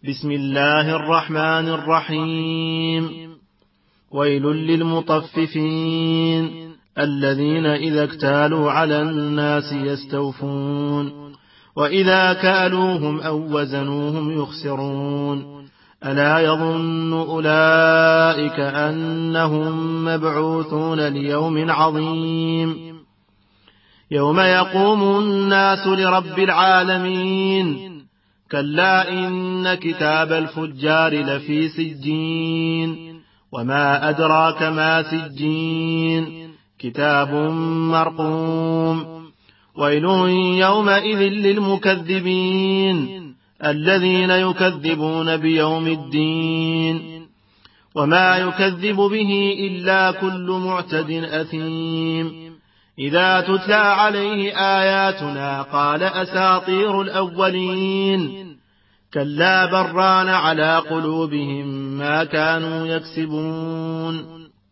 بسم الله الرحمن الرحيم. ويل للمطففين الذين إذا اكتالوا على الناس يستوفون وإذا كالوهم أو وزنوهم يخسرون ألا يظن أولئك أنهم مبعوثون ليوم عظيم يوم يقوم الناس لرب العالمين كلا إن كتاب الفجار لفي سجين وما أدراك ما سجين كتاب مرقوم ويل يومئذ للمكذبين الذين يكذبون بيوم الدين وما يكذب به إلا كل معتد أثيم إذا تتلى عليه آياتنا قال أساطير الأولين كلا بران على قلوبهم ما كانوا يكسبون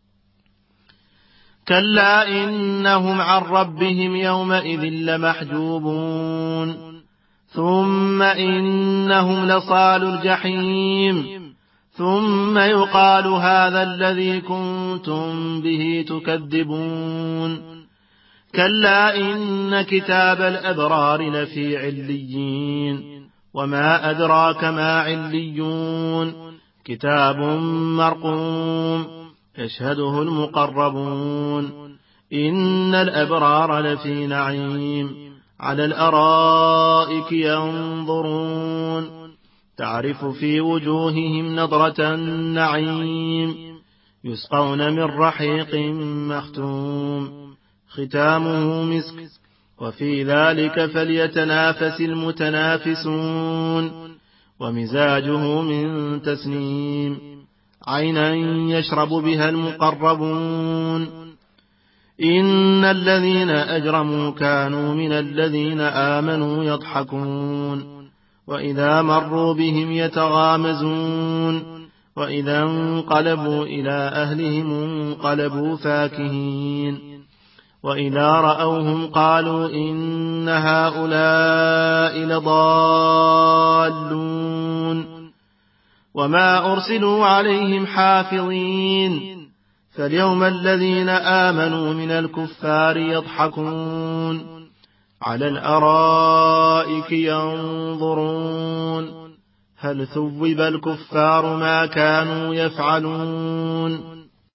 كلا إنهم عن ربهم يومئذ لمحجوبون ثم إنهم لصال الجحيم ثم يقال هذا الذي كنتم به تكذبون كلا إن كتاب الأبرار لفي عليين وما أدراك ما عليون كتاب مرقوم يشهده المقربون إن الأبرار لفي نعيم على الأرائك ينظرون تعرف في وجوههم نضرة النعيم يسقون من رحيق مختوم ختامه مسك وفي ذلك فليتنافس المتنافسون ومزاجه من تسنيم عينا يشرب بها المقربون إن الذين أجرموا كانوا من الذين آمنوا يضحكون وإذا مروا بهم يتغامزون وإذا انقلبوا إلى أهلهم انقلبوا فاكهين وإذا رأوهم قالوا إن هؤلاء لضالون وما أرسلوا عليهم حافظين فاليوم الذين آمنوا من الكفار يضحكون على الأرائك ينظرون هل ثوب الكفار ما كانوا يفعلون